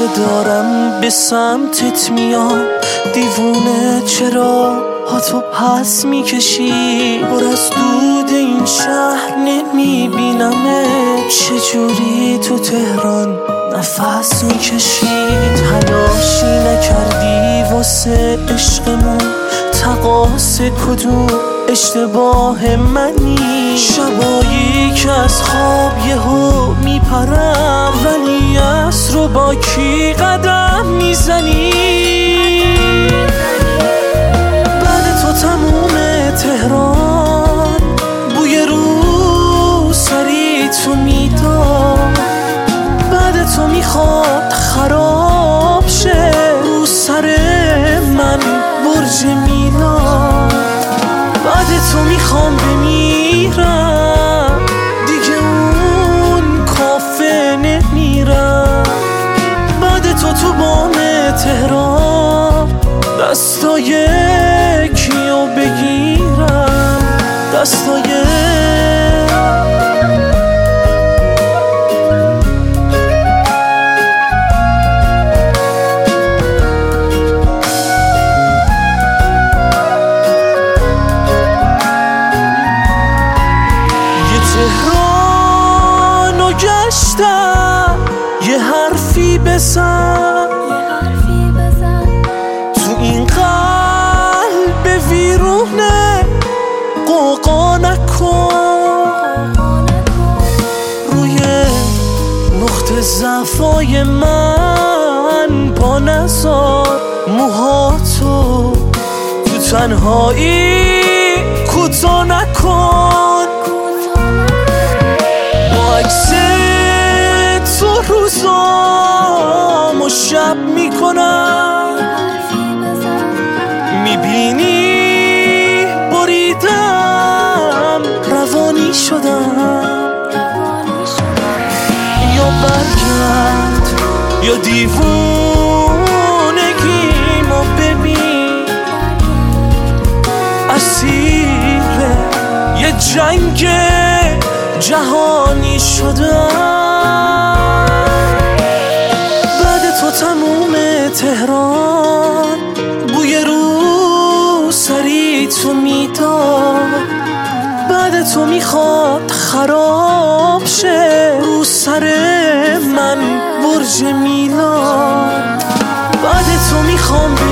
دارم به سمتت میام، دیوونه چرا تو پس میکشی؟ پر از دود این شهر نمیبینمه، چجوری تو تهران نفس میکشی؟ تلاشی نکردی واسه عشقمون، تقاص کدوم اشتباه منی؟ شبایی که از خواب یهو میپرم، ولی عصر رو با کی قدم میزنی؟ بعد تو تموم تهران بوی رو سری تو میداد، بعد تو میخواد خراب شه رو سر من برج میلاد. بعد تو میخوام بمیرم، دیگه اون کافه نمیرم. بعد تو بام تهران دستای کیو بگیرم؟ دستای تهرانو گشتم، یه حرفی بزن تو این قلب ویرونه، قوقا نکن روی نقطه ضعفای من، با نزار موهاتو تو تنهایی کوتاه نکن. با عکس تو روزامو شب میکنم، میبینی بریدم روانی شدم. یا برگرد یا دیوونگیمو ببین، اسیر یه جنگ جهانی شدم. بعد تو تموم تهران بوی رو سری تو میداد، بعد تو میخواد خراب شه رو سر من برج میلاد. بعد تو میخوام